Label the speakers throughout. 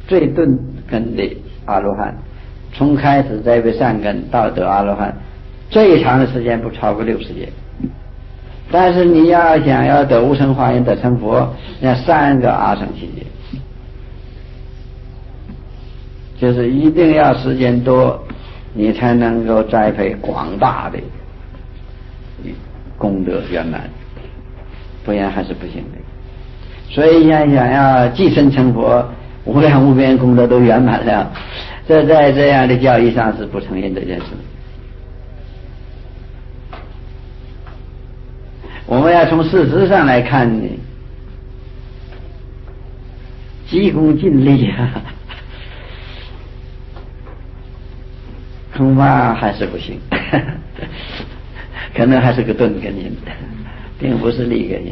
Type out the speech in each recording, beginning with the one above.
Speaker 1: 最钝根的阿罗汉，从开始栽培善根到得阿罗汉，最长的时间不超过60劫。但是你要想要得无生化缘得成佛，要3个阿僧祇劫，就是一定要时间多，你才能够栽培广大的功德圆满，不然还是不行的。所以想要寄生成佛，无量无边功德都圆满了，这在这样的教义上是不承认这件事。我们要从事实上来看呢，急功近利啊，恐怕还是不行，可能还是个钝根因，并不是利根因。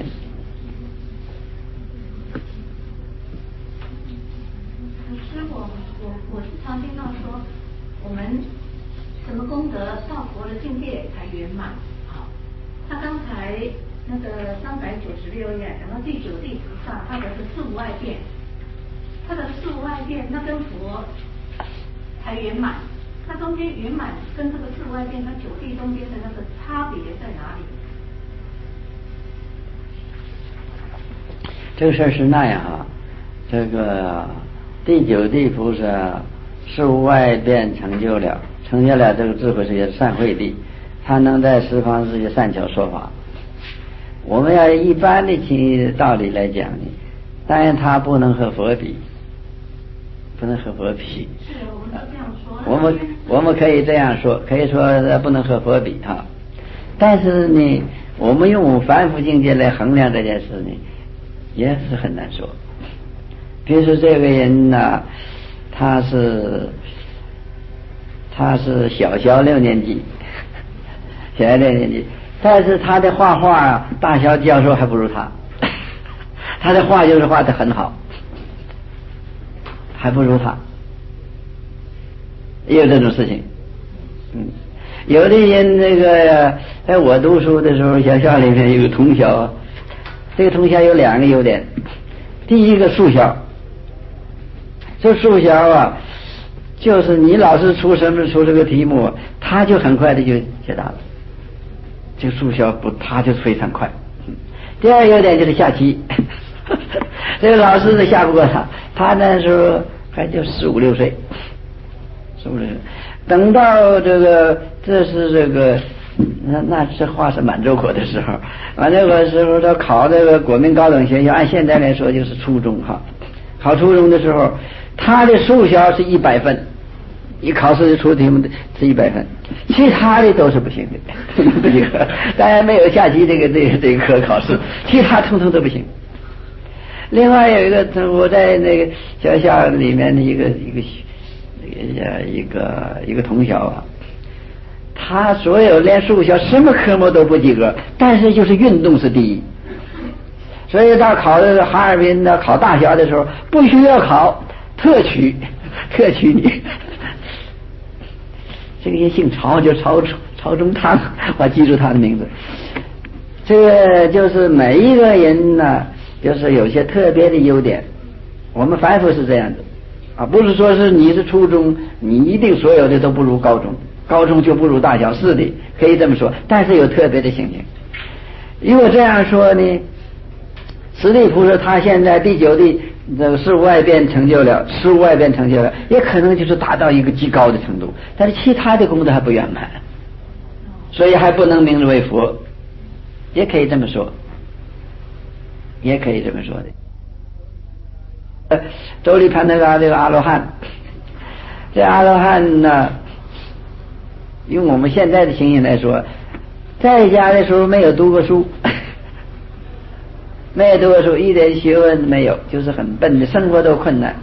Speaker 2: 师父，我时常听到说，我们什么功德到佛的境界才圆满。好，他刚才那个396页讲到第9地菩萨，他的是四无碍变，他的四无碍变，那跟佛才圆满。它中间圆满跟这个四无碍变和9地中间的那个差别在哪里？
Speaker 1: 这个事儿是那样啊，这个第9地菩萨四无碍变成就了这个智慧世界的善慧地，他能在十方世界善巧说法。我们要一般的道理来讲呢，当然他不能和佛比，不能和佛比。
Speaker 2: 是，我们都这样说。
Speaker 1: 我们可以这样说，可以说不能和佛比哈。但是呢，我们用凡夫境界来衡量这件事呢，也是很难说。比如说这个人呢，他是小学6年级，小学6年级，但是他的画画大学教授还不如他，他的画就是画得很好，还不如他，也有这种事情。有的人那个在我读书的时候，学校里面有个同学，这个同学有2个优点。第一个数学，这数学啊，就是你老师出这个题目，他就很快的就解答了。这个数学他就非常快。第二优点就是下棋，这个老师都下不过他那时候还就15、16岁，等到这话是满洲国的时候，满洲国的时候他考这个国民高等学校，按现在来说就是初中哈。考初中的时候，他的数学是100分，一考试出题目是100分，其他的都是不行的。当然没有下棋这个科考试，其他统统都不行。另外有一个我在那个学校里面的一个同学啊，他所有连数学什么科目都不及格，但是就是运动是第一。所以到考这个哈尔滨的考大学的时候，不需要考特取你。这个人姓曹，就曹中汤，我记住他的名字。这个就是每一个人呢，就是有些特别的优点。我们凡夫是这样的啊，不是说是你是初中，你一定所有的都不如高中，高中就不如大学，是的，可以这么说。但是有特别的性情。如果这样说呢，十地菩萨他现在第9地这个事无碍变成就了，也可能就是达到一个极高的程度，但是其他的功德还不圆满，所以还不能名之为佛，也可以这么说的。周利盘那个这个阿罗汉，这阿罗汉呢，用我们现在的情形来说，在家的时候没有读过书，一点学问没有，就是很笨的，生活都困难。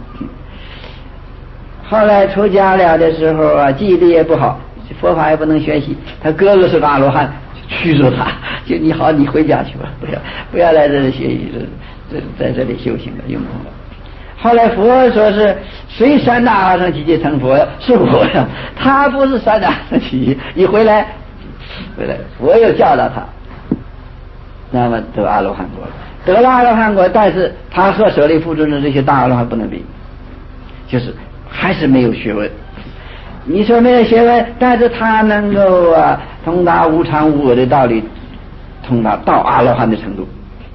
Speaker 1: 后来出家了的时候啊，记忆力也不好，佛法也不能学习。他哥哥是个阿罗汉，驱逐他，就你好，你回家去吧，不要来这里学习，在这里修行了，用功了。后来佛说是谁3大阿僧祇劫成佛呀？是我呀，他不是3大阿僧祇劫，你回来，我又教导他，那么得阿罗汉果了。得了阿罗汉果，但是他和舍利弗尊的这些大阿罗汉不能比， 就是还是没有学问。你说没有学问，但是他能够通达无常无我的道理，通达到阿罗汉的程度，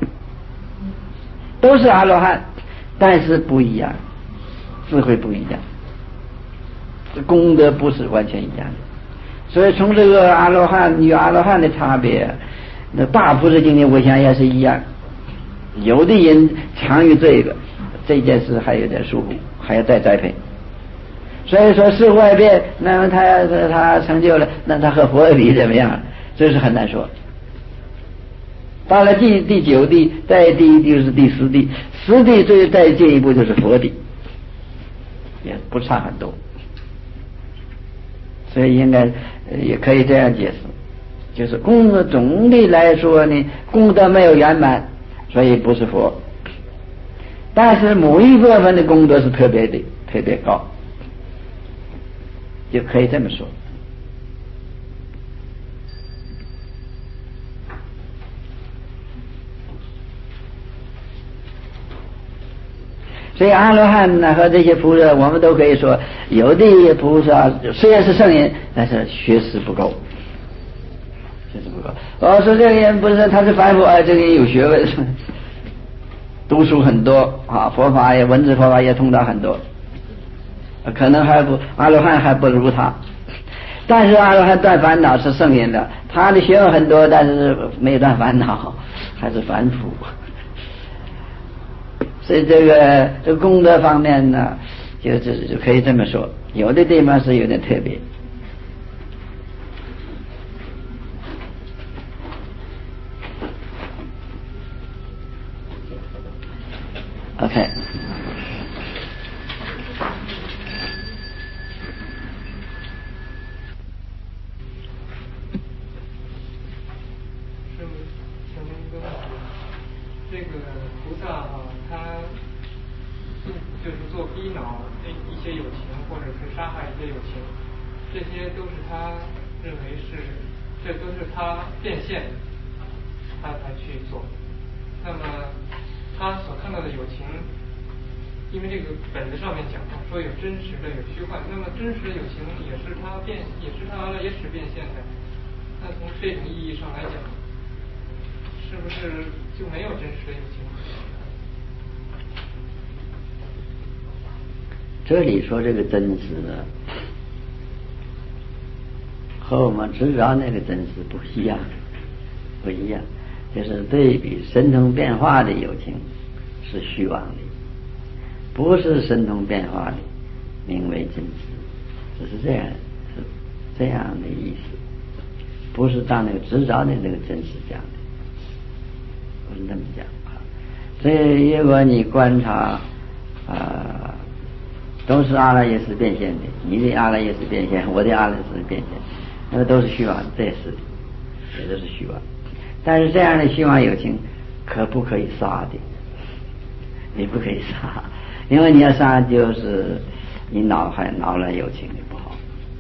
Speaker 1: 都是阿罗汉，但是不一样，智慧不一样，功德不是完全一样的。所以从这个阿罗汉与阿罗汉的差别，那大菩萨境界我想也是一样。有的人强于这件事还有点疏忽，还要再栽培。所以说事外变，那么他成就了，那他和佛比怎么样？这是很难说。到了第9地，再第1地就是第10地，10地再进一步就是佛地，也不差很多。所以应该也可以这样解释，就是功德总的来说呢，功德没有圆满，所以不是佛。但是某一部分的功德是特别高，就可以这么说。所以阿罗汉呢和这些菩萨，我们都可以说，有的菩萨虽然是圣人，但是学识不够，学识不够。说这个人不是他是凡夫，这个人有学问，读书很多佛法也文字佛法也通达很多，可能阿罗汉还不如他。但是阿罗汉断烦恼是圣人的，他的学问很多，但是没有断烦恼，还是凡夫。所以这个功德方面呢，就可以这么说，有的地方是有点特别。OK。
Speaker 3: 这个菩萨他就是做逼恼一些有情，或者是杀害一些有情，这些都是他认为这都是他变现，他才去做。那么他所看到的有情，因为这个本子上面讲说有真实的有虚幻，那么真实的有情也是他变现的。那从这种意义上来讲，是不是就没有真实的有情？
Speaker 1: 这里说这个真实呢，和我们知道那个真实不一样，就是对比神通变化的有情是虚妄的，不是神通变化的名为真实，是这样的意思，不是当那个知道的那个真实讲的，不是那么讲。所以如果你观察都是阿赖耶识变现的，你的阿赖耶识变现，我的阿赖耶识变现，那么都是虚妄，这也都是虚妄。但是这样的虚妄有情可不可以杀的？你不可以杀，因为你要杀就是你脑来有情的不好。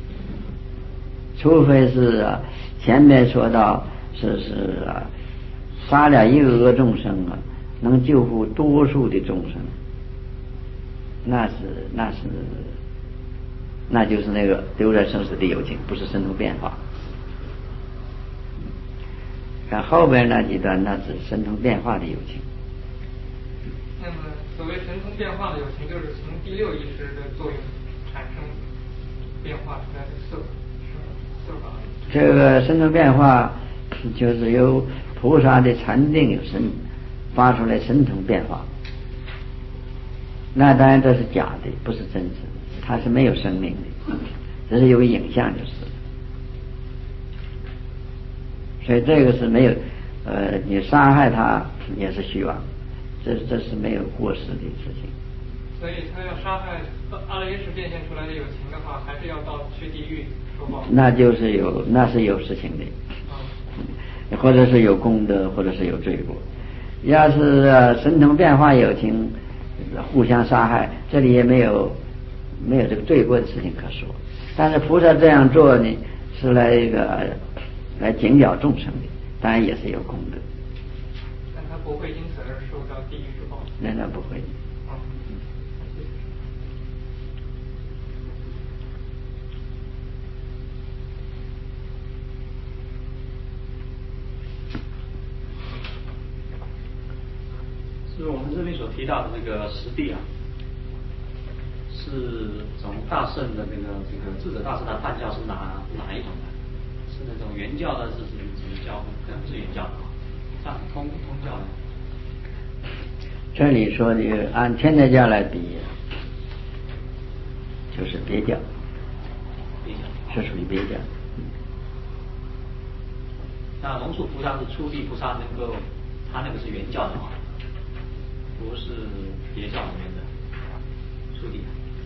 Speaker 1: 除非是前面说到是杀了一个众生能救护多数的众生，那就是那个丢在生死的有情，不是神通变化。看后边那几段，那是神通变化的有情。
Speaker 3: 那么所谓神通变化的有情，就是从第6意识的作用产生变化出来的色法。
Speaker 1: 这个神通变化就是由菩萨的禅定有神发出来神通变化，那当然这是假的，不是真实的，它是没有生命的，只是有影像就是。所以这个是没有你杀害他也是虚妄，这是没有过失的事情。
Speaker 3: 所以他要杀害阿赖耶识变现出来的有情的话，还是要去地狱受报。
Speaker 1: 那是有事情的，或者是有功德，或者是有罪过。要是神通变化有情互相杀害，这里也没有这个罪过的事情可说。但是菩萨这样做呢，是来警了众生的，当然也是有功德。
Speaker 3: 但他不会因此而受到地狱之报。
Speaker 1: 那不会。
Speaker 4: 就是我们这边所提到的这个实地啊，是从大圣的这个智者大师的判教是哪一种的？是那种原教的，是什么教？可能不是原教的啊，上通教的。
Speaker 1: 这里说的按天台教来比，就是别教，是属于别教。
Speaker 4: 那龙树菩萨是初地菩萨，他那个是原教的啊，不是别教里面的初地。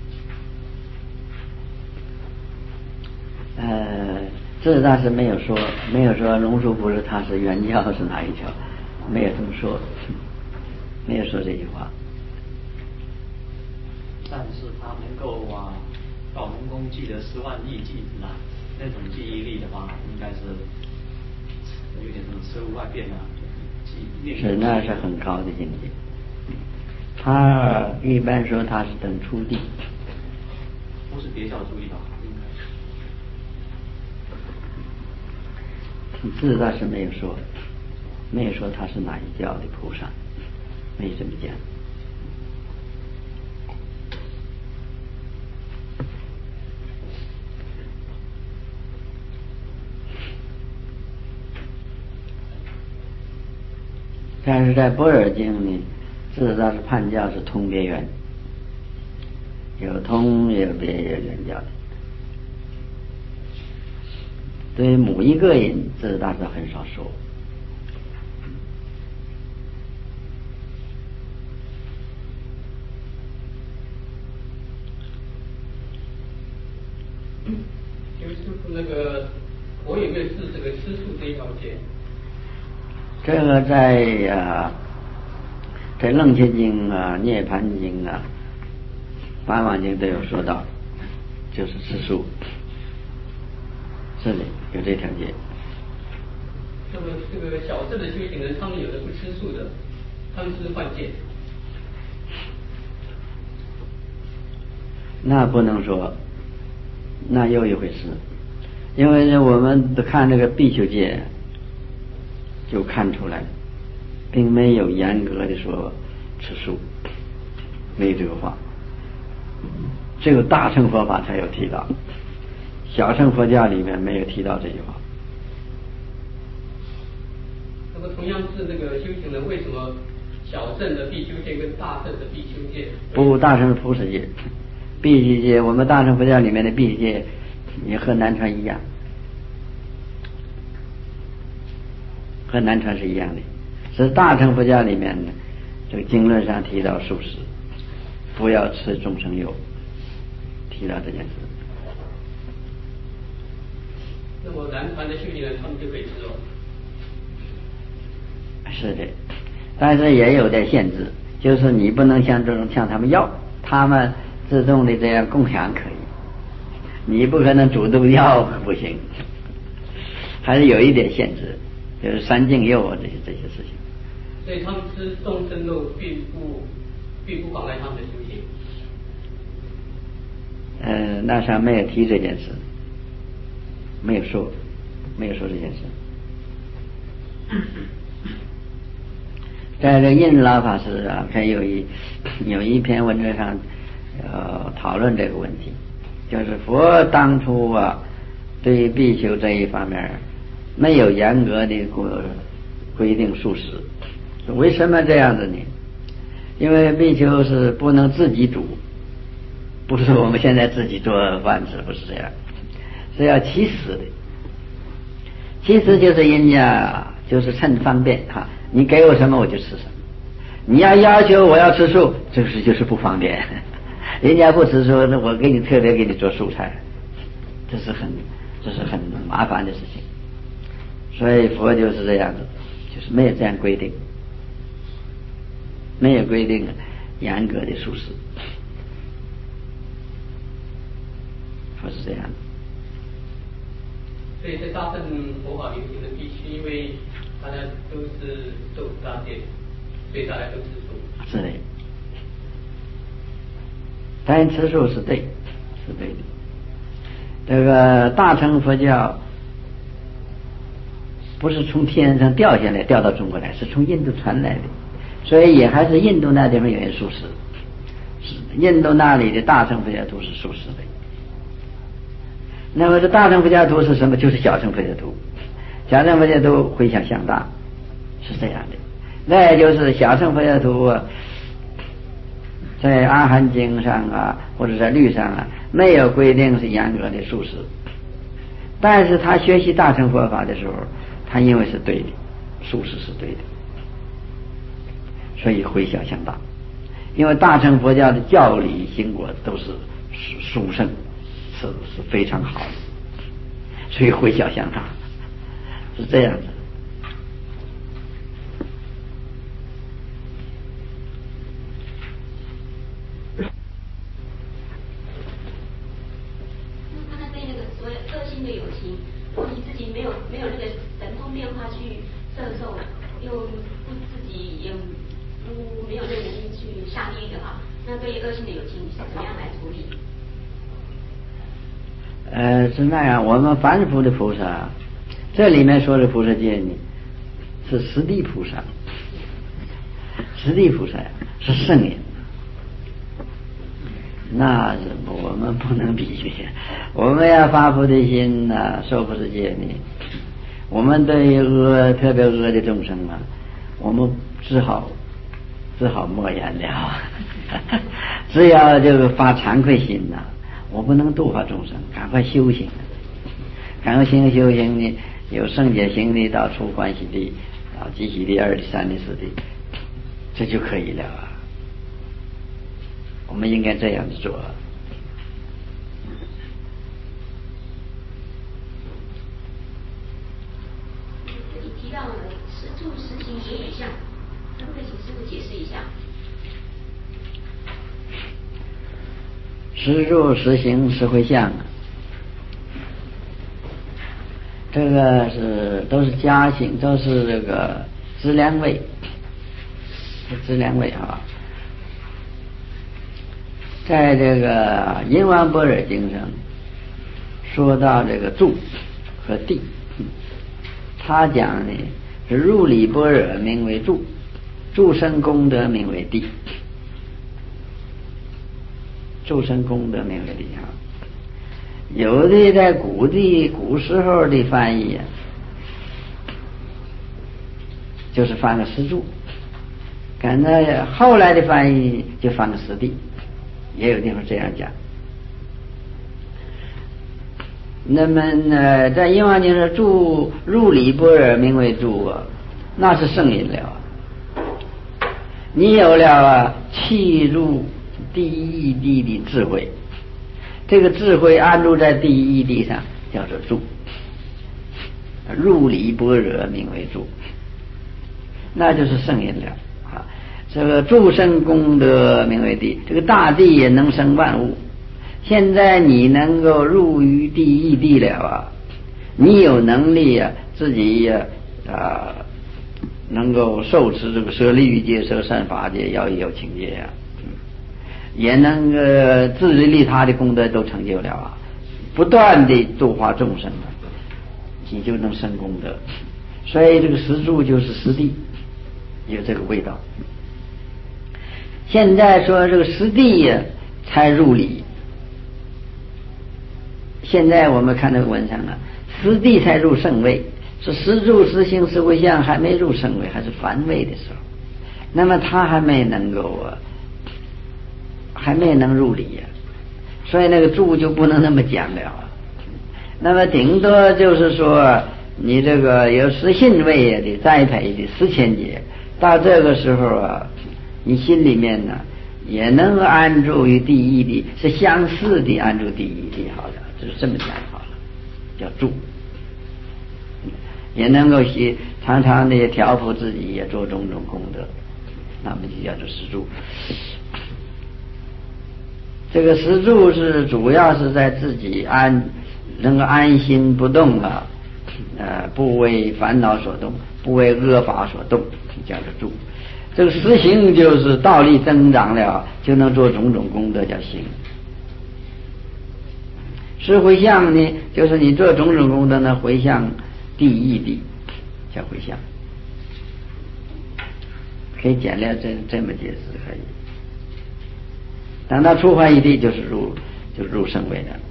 Speaker 1: 智者大师没有说龙树菩萨他是原教是哪一教，没有这么说，没有说这句话。
Speaker 4: 但是他能够到龙宫记得10万亿记子啊，那种记忆力的话，应该是有点这种吃无万变啊，
Speaker 1: 是那是很高的境界。他一般说他是等初地，
Speaker 4: 不是别教初地吧？
Speaker 1: 智者大师没有说他是哪一教的菩萨，没这么讲。但是在般若经里，智者大师判教是通别圆，有通有别有圆教的。对于某一个人，智者大师很少说。
Speaker 5: 就是那个我有没有治这个吃素这一条戒？
Speaker 1: 这个在楞伽经啊、涅盘经啊、八王经都有说到，就是吃素，这里有这条戒。
Speaker 5: 那么这个小乘的修行人，他们有的不吃素的，他们是犯戒。
Speaker 1: 那不能说，那又一回事。因为我们看这个比丘戒，就看出来，并没有严格的说吃素，没有这个话。只有大乘佛法才有提到，小乘佛教里面没有提到这句话。
Speaker 5: 那么同样是这个修行人，为什么小乘的比丘戒跟大乘的比丘戒？
Speaker 1: 不，大乘是菩萨戒，比丘戒我们大乘佛教里面的比丘戒也和南传一样，和南传是一样的。是大乘佛教里面的这个经论上提到素食，不要吃众生肉，提到这件事。
Speaker 5: 那么南传的修行人他们就可以吃了。
Speaker 1: 是的，但是也有点限制，就是你不能向他们要，他们自动的这样共享可以，你不可能主动要，不行，还是有一点限制，就是三净肉啊这些事情。
Speaker 5: 所以他们吃众生肉并不妨碍他们的修行。
Speaker 1: 那上没有提这件事，没有说这件事。在这印度老法师啊，他有一篇文章上讨论这个问题，就是佛当初对比丘这一方面没有严格的规定素食，为什么这样子呢？因为比丘是不能自己煮，不是我们现在自己做饭吃，不是这样，是要乞食的。乞食就是人家就是趁方便你给我什么我就吃什么。你要求我要吃素，这是就是不方便。人家不吃素，那我特别给你做素菜，这是很麻烦的事情。所以佛就是这样子，就是没有这样规定，没有规定严格的素食，佛是这样的。
Speaker 5: 所以在大乘佛法流行的地区，因为大家都是受大戒，所以大家都吃素。
Speaker 1: 是的，当然吃素是对的。这个大乘佛教不是从天上掉下来掉到中国来，是从印度传来的， 所以也还是印度那地方有些素食，印度那里的大乘佛教徒是素食的。那么这大乘佛教徒是什么？就是小乘佛教徒，小乘佛教徒回向向大，是这样的。那就是小乘佛教徒在阿含经上啊，或者在律上啊，没有规定是严格的素食，但是他学习大乘佛法的时候，他因为是对的，素食是对的，所以回向向大。因为大乘佛教的教理行果都是殊胜，是非常好的，所以回向向大是这样的。
Speaker 6: 那对那个所谓恶性的友情，如果你自己没有那个神通变化去摄受，又不自己也没有那个能力去下地狱的话，那对于恶性的友情是怎么样来处理？
Speaker 1: 是那样，我们凡夫的菩萨，这里面说的菩萨界呢，是实地菩萨，实地菩萨是圣人，那是我们不能比喻。我们要发菩提心呐，受菩萨戒呢，我们对于特别恶的众生啊，我们只好默然了，只要这个发惭愧心呐，我不能度化众生，赶快修行，赶快修行呢，有圣解行的到出欢喜地，到集喜地、二地、三地、四地，这就可以了啊。我们应该这样子做。
Speaker 6: 这里提到了实住、实行、实回向，可不可以请师父解释一下？
Speaker 1: 实住、实行、实回向，这个都是加行，都是这个资粮位，资粮位啊。在这个《印王般若经》上说到这个住和地，他讲呢是入理般若名为住，住生功德名为地，住生功德名为地啊。有的在古时候的翻译啊，就是翻个实住，赶到后来的翻译就翻个实地，也有地方这样讲。那么呢，在印王经说住入理般若名为住啊，那是圣人了。你有了契入第一地的智慧，这个智慧安住在第一地上，叫做住。入理般若名为住，那就是圣人了啊。这个住生功德名为地，这个大地也能生万物。现在你能够入于第一地了啊，你有能力啊，自己能够受持这个舍利欲戒、舍善法戒、要义有情戒啊，也能自利利他的功德都成就了啊，不断的度化众生啊，你就能生功德。所以这个实住就是实地，有这个味道。现在说这个实地呀才入理，现在我们看这个文章啊，实地才入圣位，是实住、实行、实回向还没入圣位，还是凡位的时候，那么他还没能入理呀，所以那个住就不能那么讲了啊。那么顶多就是说，你这个有实信位的栽培的10千劫，到这个时候啊，你心里面呢也能安住于第一地，是相似的安住第一地，好了，就是这么讲好了，叫住。也能够常常的调伏自己，也做种种功德，那么就叫做实住。这个实住是主要是在自己能够安心不动啊，不为烦恼所动，不为恶法所动，叫做住。这个实行就是道力增长了，就能做种种功德，叫行。实回向呢，就是你做种种功德呢，回向第一地，叫回向。 可以简略这么解释可以。等到出怀一地就入圣位了。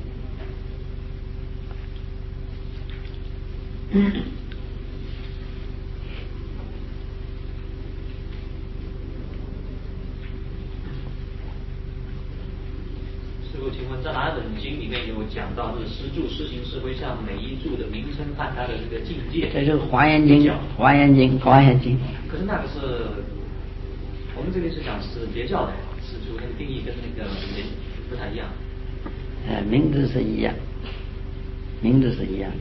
Speaker 4: 师父，请问在哪本经里面有讲到这个施住施行是会向每一住的名称看它的这个境界？
Speaker 1: 这就是华严经。
Speaker 4: 可是那个是我们这边是讲是别教的施住，那个定义跟那个不太一样。
Speaker 1: 名字是一样，名字是一样的，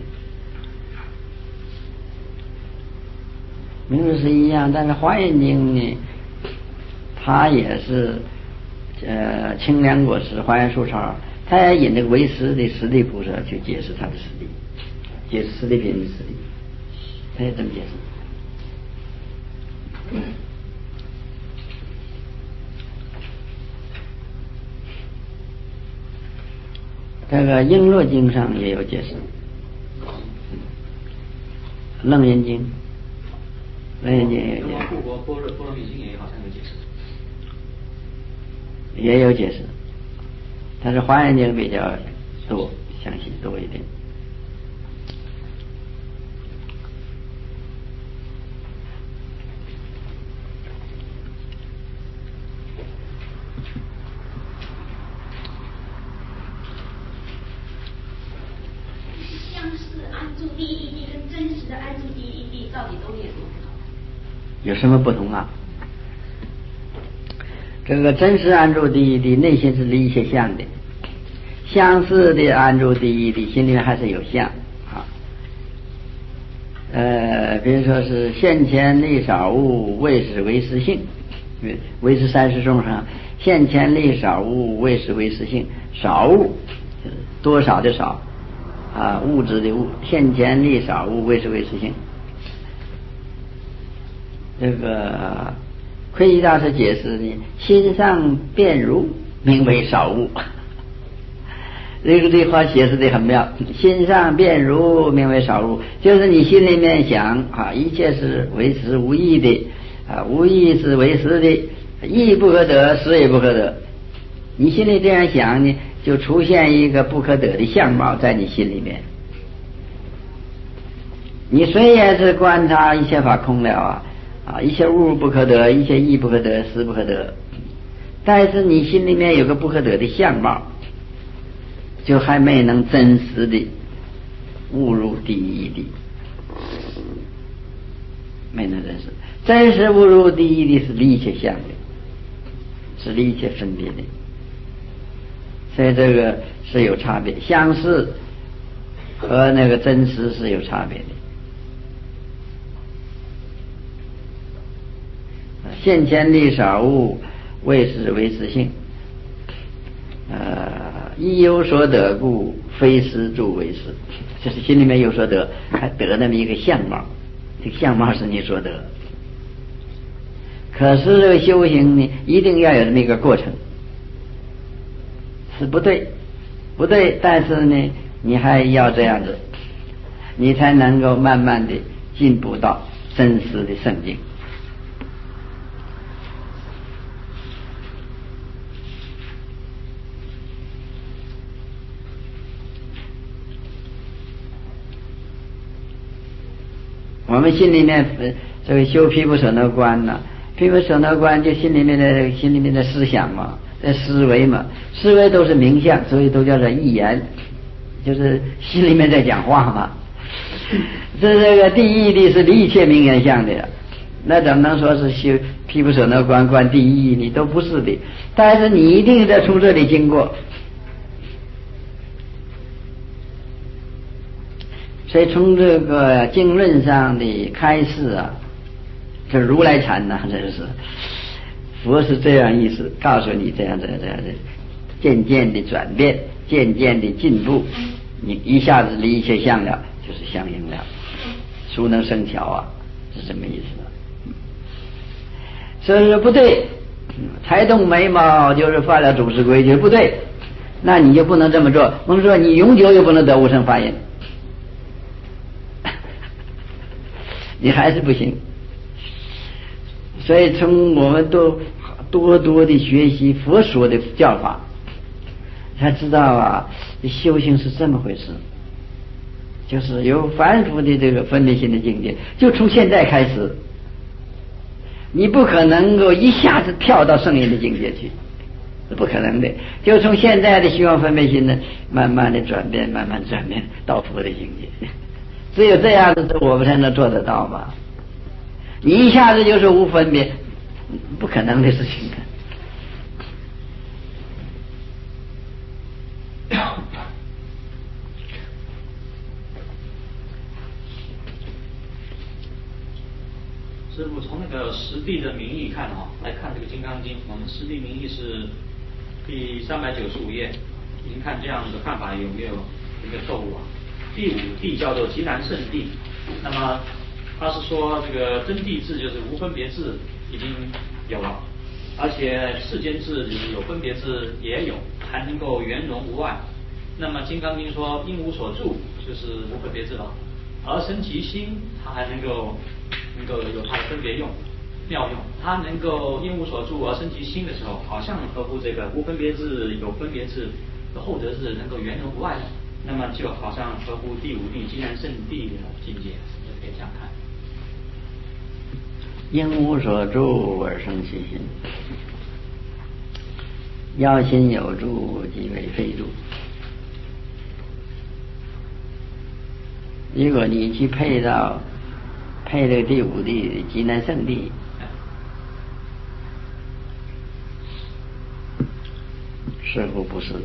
Speaker 1: 名字是一样，但是华严经呢，它也是清凉果实华严树草，它也引这个为师的十地菩萨去解释它的实力，解释十地品的实力，它也这么解释。这个璎珞经上也有解释，楞严经也有解释，
Speaker 4: 护国般若蜜经也好像有解释，
Speaker 1: 也有解释，但是华严经比较多，详细多一点。有什么不同啊？这个真实安住第一地，内心是离一切相的；相似的安住第一地，心里面还是有相啊。比如说是现前力少物，谓是为实性。唯识30颂上，现前力少物，谓是为实性。少物就是多少的少啊，物质的物，现前力少物，谓是为实性。这个窥基大师解释呢，心上便如名为少物。这话解释的很妙，心上便如名为少物，就是你心里面想啊，一切是为实无义的啊，无义是为实的，义不可得，实也不可得。你心里这样想呢，就出现一个不可得的相貌在你心里面。你虽然是观察一切法空了啊，一切物不可得，一切义不可得，实不可得，但是你心里面有个不可得的相貌，就还没能真实的悟入第一地，没能真实。真实悟入第一地是离一切相的，是离一切分别的，所以这个是有差别，相似和那个真实是有差别的。现前力少物，谓是为实性。亦有所得故，非实住为实。就是心里面有所得，还得那么一个相貌，这个相貌是你所得。可是这个修行呢，一定要有这么一个过程，是不对，但是呢，你还要这样子，你才能够慢慢的进步到真实的圣境。我们心里面这个修毗婆舍那观呢，毗婆舍那观就心里面的思想嘛，思维嘛，思维都是名相，所以都叫做意言，就是心里面在讲话嘛。这个第一地是离一切名言相的，那怎么能说是修毗婆舍那观第一？你都不是的，但是你一定得从这里经过。所以从这个经论上的开示啊，这如来禅呐，这是佛是这样意思，告诉你这样的，渐渐的转变，渐渐的进步，你一下子离一切相了，就是相应了，孰能生巧啊？是这么意思。所以说不对，才动眉毛就是犯了祖师规矩，不对，那你就不能这么做。我们说你永久也不能得无生法忍。你还是不行， 所以从我们都多的学习佛说的教法，才知道啊，修行是这么回事，就是有反复的这个分别心的境界，就从现在开始，你不可能够一下子跳到圣人的境界去，是不可能的。就从现在的虚妄分别心呢，慢慢的转变，慢慢转变到佛的境界。只有这样子，我们才能做得到嘛。你一下子就是无分别，不可能的事情。
Speaker 4: 师父从那个实地的名义看来看这个《金刚经》，我们实地名义是第395页，您看这样的看法有没有一个错误啊？第五地叫做极难胜地，那么他是说这个真谛智就是无分别智已经有了，而且世间智就是有分别智也有，还能够圆融无碍。那么《金刚经》说因无所住就是无分别智了，而生其心，它还能够有它的分别用妙用，它能够因无所住而生其心的时候，好像合乎这个无分别智有分别智的后者是能够圆融无碍的，那么就好像合乎第五地极难胜地的境界，就可以这样看。
Speaker 1: 因无所住而生其心，要心有住即为非住。如果你去配这个第五地极难胜地，似乎不是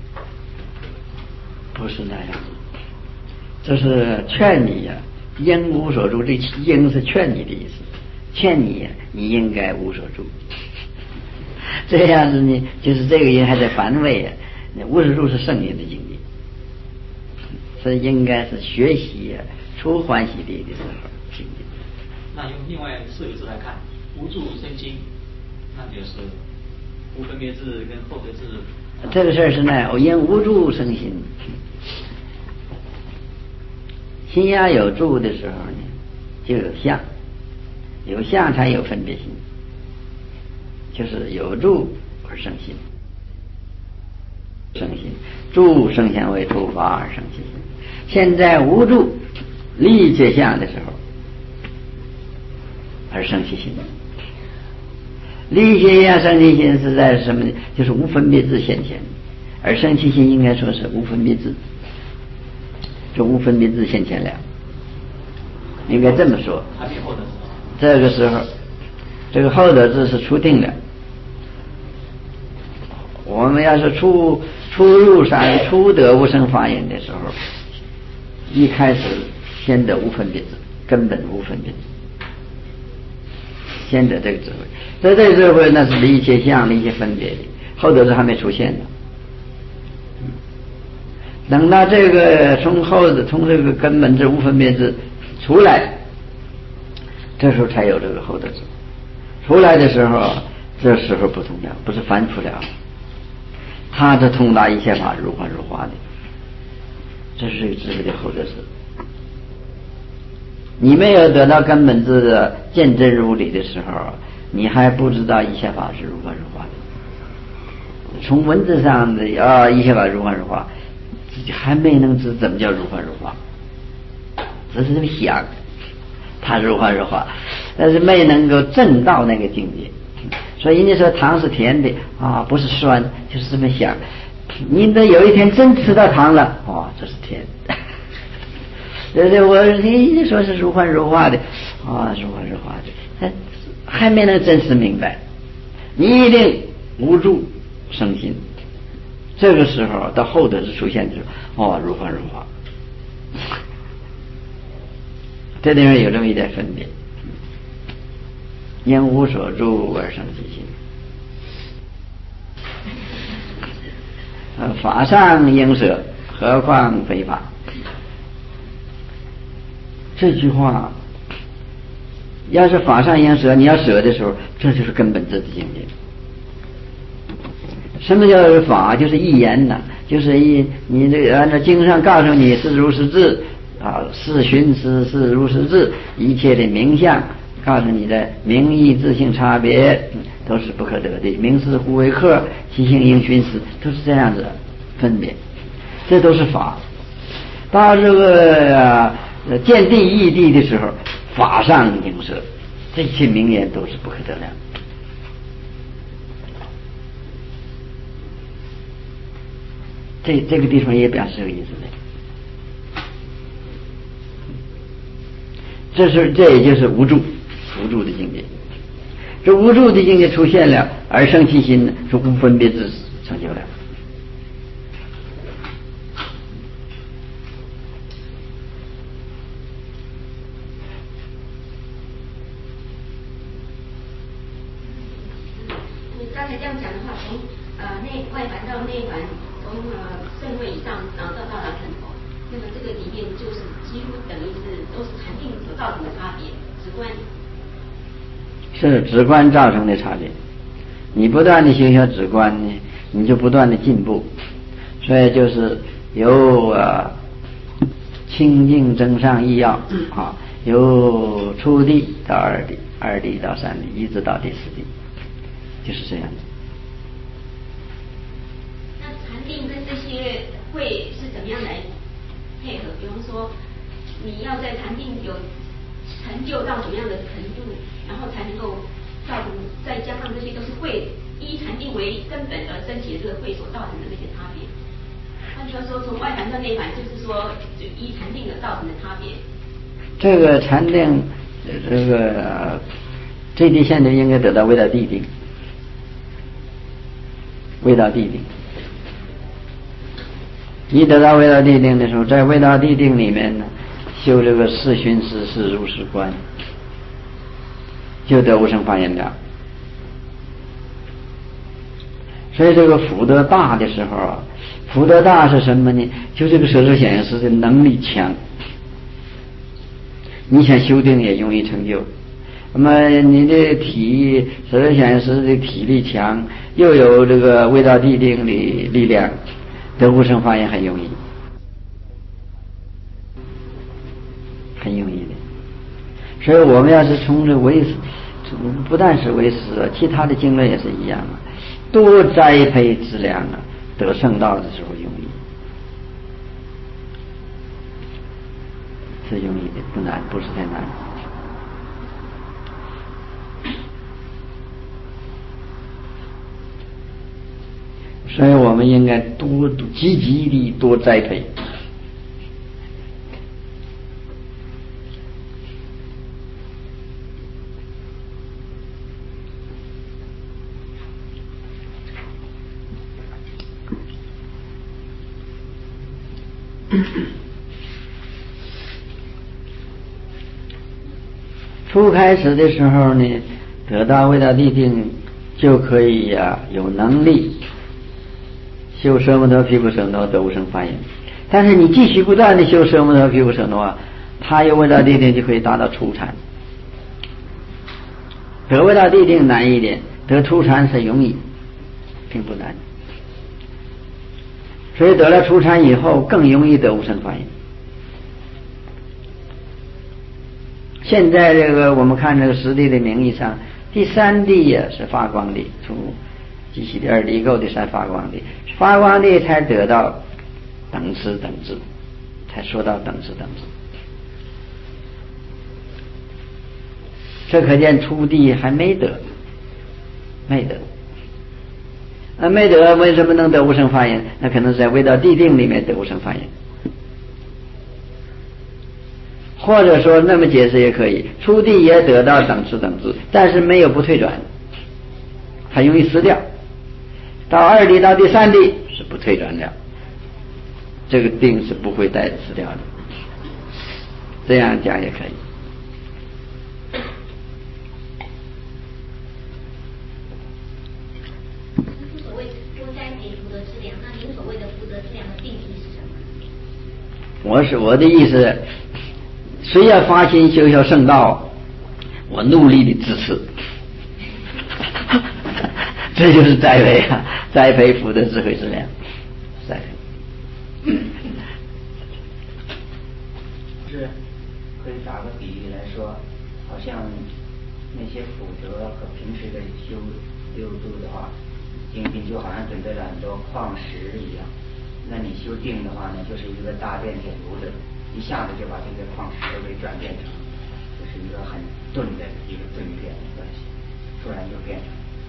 Speaker 1: 那样子。这是劝你呀，因无所住，这因是劝你的意思，劝你呀，你应该无所住。这样子呢，就是这个人还在凡位呀，无所住是圣人的境界。这应该是学习出欢喜地的时候境界。
Speaker 4: 那用另外4个字来看，无住生心，那就是无分别智跟后者智。
Speaker 1: 这个事儿是呢，因无住生心，心要有住的时候呢，就有相，有相才有分别心，就是有住而生心。生心，住生相为突发而生其心。现在无住立界相的时候而生其心，立界相生其心是在什么呢？就是无分别智现前，而生其心应该说是无分别智，就无分别智现前了，应该这么说。这个时候这个后者智是初定了。我们要是初入山初得无生法眼的时候，一开始先得无分别智，根本无分别智，先得这个智慧。这个智慧那是离一切相离一切分别的，后者是还没出现的。等到这个从这个根本智无分别智出来，这时候才有这个后者智。出来的时候，这时候不同了，不是凡夫了，他是通达一切法如幻如化的，这是智慧的后者智。你没有得到根本智的见真如理的时候，你还不知道一切法是如幻如化的。从文字上的一切法如幻如化，自己还没能知怎么叫如幻如化，只是这么想，它如幻如化，但是没能够证到那个境界。所以人家说糖是甜的啊，不是酸，就是这么想。你得有一天真吃到糖了，这是甜的。对对，你说是如幻如化的啊，如幻如化的，还没能真实明白。你一定无住生心，这个时候到后者是出现的时候，如幻如化。这里面有这么一点分别。因无所住而生其心，法上应舍，何况非法。这句话要是法上应舍，你要舍的时候，这就是根本智的境界。什么叫法？就是一言呐，就是你这个按照经上告诉你是如是智啊，是寻是如是智，一切的名相告诉你的名义自性差别都是不可得的，名实互为客，其性应寻思，都是这样子分别，这都是法。到这个见地异地的时候，法上应舍，这些名言都是不可得量。这个地方也表示这个意思的。这也就是无助的境界。这无助的境界出现了，而生其心呢，是无分别之成就了。
Speaker 6: 你刚才这样讲的话，从内外环到内环，从圣位以上，然后到达成佛，那么这个里面就是几乎等于是都是禅定所造成的差别，直观。
Speaker 1: 是直观造成的差别。你不断的修直观呢，你就不断的进步。所以就是由清净增上意要啊，由初地到二地，二地到三地，一直到第四地，就是这样子。
Speaker 6: 那禅定跟这些会是怎么样来配合？比方说，你要在禅定有成就到什么样的程度，然后才能够造成，再加上这些都是会依禅定为根本而升起的这个会所造成的那些差别。换句话说，从外环到内环，就是说就依禅定而造成的差别。
Speaker 1: 这个禅定，这个最低限度应该得到未到地定，未到地定。一得到未到地定的时候，在未到地定里面呢，修这个四熏思四如是观，就得无生法眼了。所以这个福德大的时候啊，福德大是什么呢？就这个舍受显示的能力强，你想修定也容易成就。那么你的舍受显示的体力强，又有这个未到地定的力量，得无生法眼很容易，很容易的。所以我们要是从这唯识，不但是唯识，其他的经论也是一样啊，多栽培资粮啊，得圣道的时候容易，是容易的，不难，不是太难。所以我们应该积极地多栽培。初开始的时候呢，得到未到地定就可以有能力修奢摩他毗婆舍那得无生法眼。但是你继续不断的修奢摩他毗婆舍那，他有未到地定就可以达到初禅。得未到地定难一点，得初禅是容易，并不难。所以得了初禅以后更容易得无生法眼。现在这个我们看这个实地的名义上，第三地也是发光地，从即习的二地垢的三发光地，发光地才得到等持等智，才说到等持等智。这可见初地还没得，没得。没得，为什么能得无生法眼？那可能是在未到地定里面得无生法眼。或者说那么解释也可以，初地也得到等持等智，但是没有不退转，很容易失掉。到二地到第三地是不退转的，这个定是不会再失掉的。这样讲也可以。
Speaker 6: 所谓多栽培福德之粮，那您所谓的福德之粮的定义是什么？
Speaker 1: 我的意思，谁要发心修修圣道，我努力的支持。这就是栽培啊，栽培福德智慧之粮，栽培。
Speaker 7: 是可以打个比喻来说，好像
Speaker 1: 些福德和平时的修六度的话，精进就好像准备了很多矿石一样。那你修定的话呢，就是一个大变点炉子，一下子就把这些矿石都给转变成，就是一个很钝的一个钝变的关系，突然就变成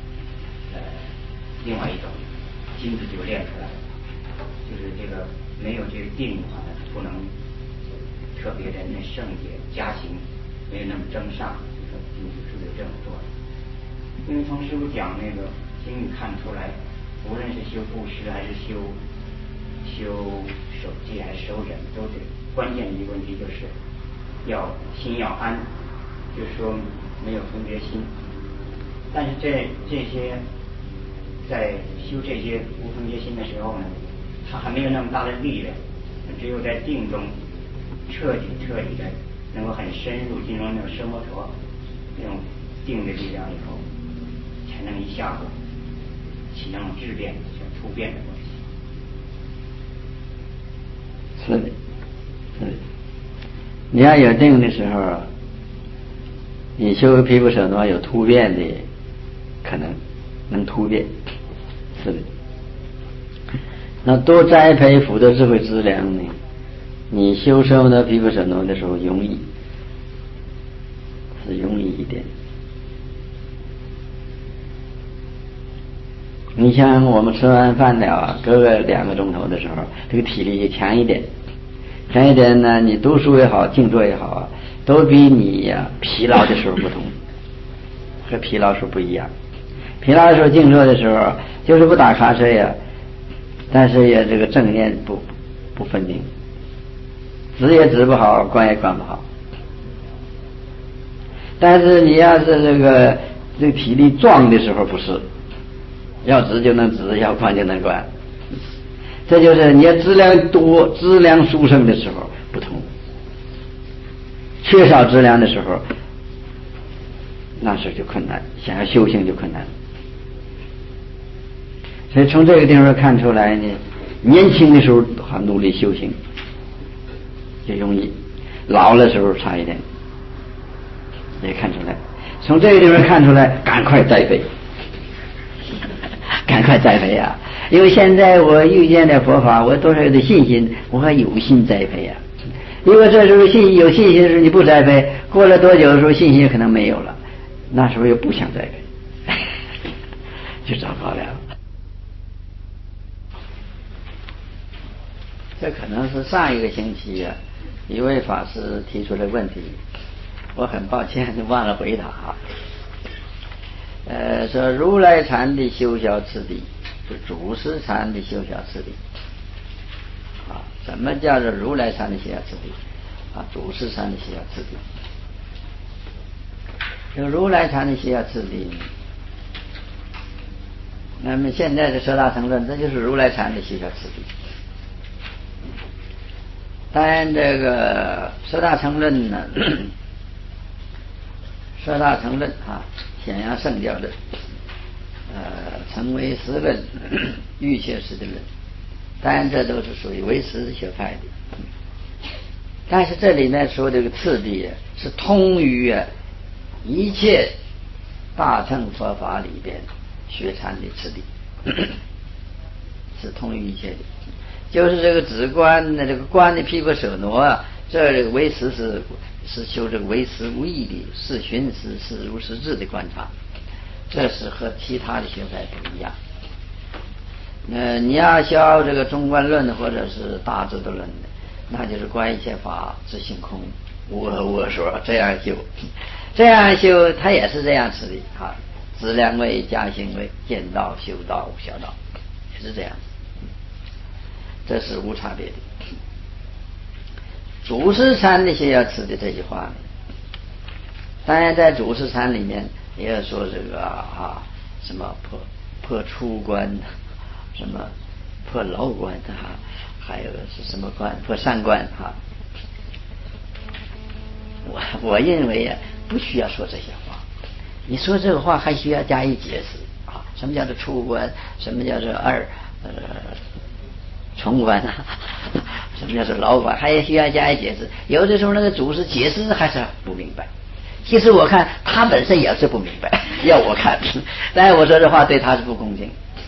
Speaker 1: 另外一种金子就练出来了。就是这个没有这个定的话呢，不能特别的那圣洁加行，没有那么争上，就说金子是这么做的。因为从师父讲那个经里看出来，无论是修布施还是修守戒还是守忍，都是关键一个问题，就是要心要安，就是说没有分别心。但是这些在修这些无分别心的时候呢，他还没有那么大的力量，只有在定中彻底的能够很深入进入那种奢摩陀那种定的力量以后，才能一下子起那种质变像突变的东西。 是的，你要有定的时候，你修毗婆舍那有突变的可能，能突变，是的。那多栽培福德智慧资粮呢，你修奢摩他毗婆舍那的时候容易一点。你像我们吃完饭了，隔个2个钟头的时候，这个体力就强一点呢，你读书也好，静坐也好啊，都比你疲劳的时候不同，和疲劳时候不一样。疲劳的时候静坐的时候，就是不打瞌睡呀，但是也这个正念不分明，止也止不好，观也观不好。但是你要是这个体力壮的时候不是，要止就能止，要观就能观。这就是你要资粮多、资粮殊胜的时候不同，缺少资粮的时候，那时候就困难，想要修行就困难。所以从这个地方看出来呢，年轻的时候很努力修行就容易，老的时候差一点，也看出来。从这个地方看出来，赶快栽培啊！因为现在我遇见的佛法，我多少有点信心，我还有心栽培啊。如果这时候有信心的时候你不栽培，过了多久的时候信心可能没有了，那时候又不想栽培，就糟糕了。这可能是上一个星期一位法师提出的问题，我很抱歉忘了回答说如来禅的修小次第，是祖师禅的修小次第什么叫做如来禅的修小次第祖师禅的修小次第？这个如来禅的修小次第，那么现在的十大乘论，这就是如来禅的修小次第。当然这个十大乘论呢，十大乘论显扬圣教论，成为实论、预切实的论，当然这都是属于唯识学派的。但是这里面说这个次第是通于一切大乘佛法里边学禅的次第，是通于一切的。就是这个止观的这个观的毗婆舍那这个唯识是修这个唯识无义的是寻识是如实智的观察，这是和其他的学派不一样。你要修这个中观论或者是大智度论的，那就是观一切法自性空，无我无我说，这样修他也是这样子的资粮位加行位见道修道无小道，也是这样子，这是无差别的。祖师禅的修要持的这句话呢，当然在祖师禅里面也要说这个什么破出关，什么破牢关还有是什么关破三关我认为不需要说这些话，你说这个话还需要加以解释什么叫做出关，什么叫做重关什么叫做牢关，还需要加以解释。有的时候那个祖师解释还是不明白， 其实我看他本身也是不明白，要我看，但是我说这话对他是不恭敬。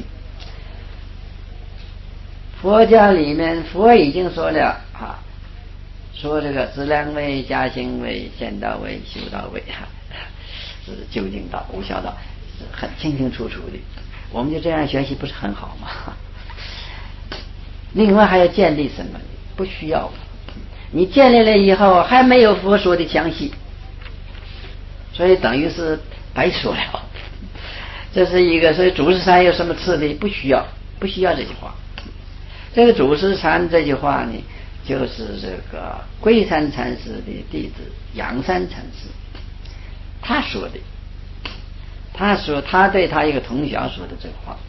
Speaker 1: 佛教里面佛已经说了啊，说这个资粮位、加行位、显道位、修道位是究竟道、无效道，很清清楚楚的。我们就这样学习不是很好吗？另外还要建立什么？不需要，你建立了以后还没有佛说的详细，所以等于是白说了。这是一个，所以祖师禅有什么次第？不需要这句话。这个祖师禅这句话呢，就是这个龟山禅师的弟子杨山禅师他说的。他说他对他一个同学说的这个话，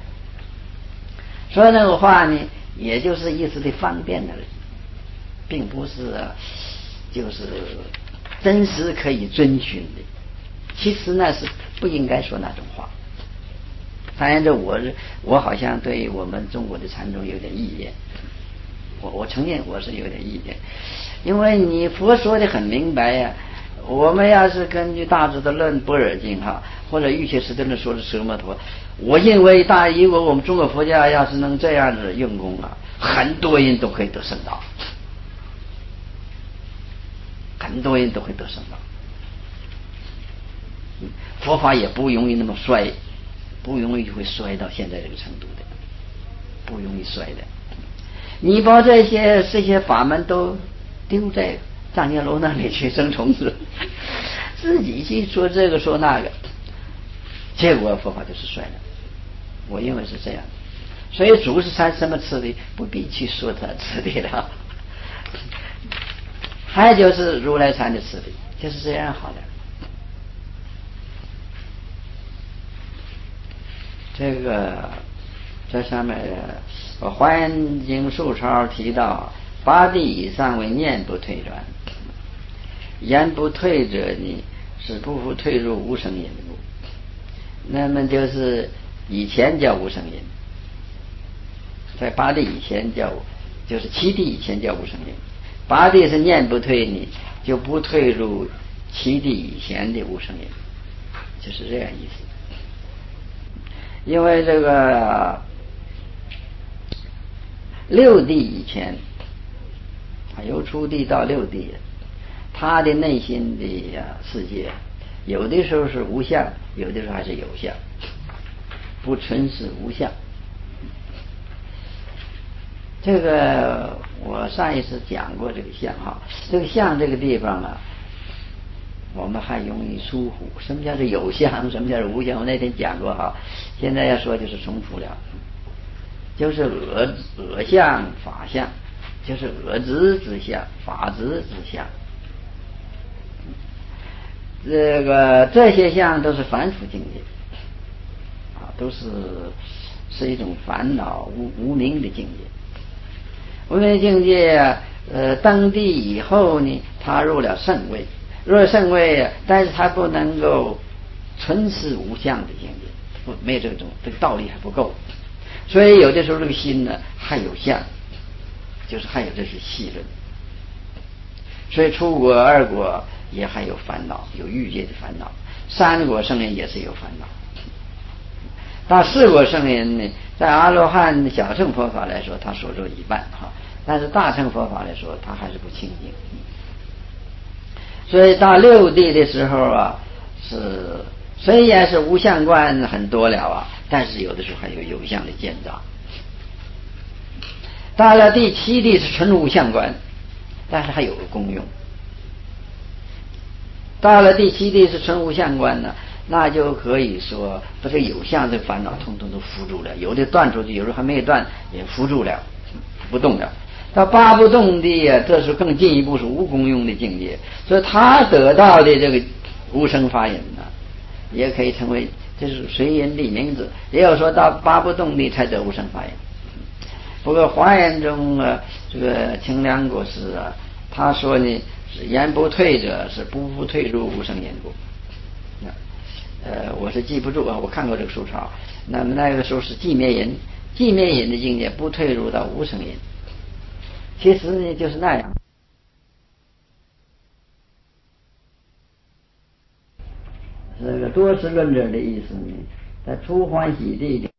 Speaker 1: 说那个话呢，也就是一时的方便而已，并不是就是真实可以遵循的。其实那是不应该说那种话。当然我好像对我们中国的禅宗有点意见，我承认我是有点意见，因为你佛说的很明白呀。我们要是根据大智的论般若经或者玉切师的论说的舍摩陀，我认为如果我们中国佛教要是能这样子用功很多人都可以得圣道，很多人都会得圣道。佛法也不容易那么衰，不容易会衰到现在这个程度的，不容易衰的。你把这些法门都丢在藏经楼那里去生虫子，自己去说这个说那个，结果佛法就是衰了。我认为是这样，所以祖师禅什么次第不必去说它次第了。还有就是如来禅的次第，就是这样好的。这上面华严经述钞提到八地以上为念不退转，言不退者呢是不复退入无生因故。那么就是以前叫无生因，在八地以前就是七地以前叫无生因，八地是念不退呢就不退入七地以前的无生因，就是这样意思。因为这个六地以前由初地到六地，他的内心的世界有的时候是无相，有的时候还是有相，不纯是无相。这个我上一次讲过这个相这个相这个地方我们还容易疏忽。什么叫做有相，什么叫做无相，我那天讲过现在要说就是重复了。就是恶相法相，就是恶知之相法知之相。这些相都是凡夫境界都是一种烦恼无明的境界。无明境界登地以后呢，他入了圣位，但是他不能够纯是无相的境界，没有这个道理还不够。所以有的时候这个心呢还有相，就是还有这是细论。所以出果二果也还有烦恼，有欲界的烦恼。三果圣人也是有烦恼。到四果圣人呢，在阿罗汉小乘佛法来说他所做一半但是大乘佛法来说他还是不清净。所以到六地的时候是虽然是无相观很多了但是有的时候还有相的见照。到了第七地是纯无相观，但是还有个功用。到了第七地是纯无相观呢，那就可以说把这有相的烦恼统统都扶住了，有的断出去，有的还没有断也扶住了，不动了。到八不动地这是更进一步是无功用的境界。所以他得到的这个无生法忍也可以成为这是随人立名字，也有说到八不动地才得无生法忍。不过华严中这个清凉国师他说呢是言不退者是不复退入无生因故。我是记不住我看过这个书抄。那么那个时候是寂灭隐的境界不退入到无生因，其实呢就是那样。 这个多识论者的意思呢，在出欢喜地里。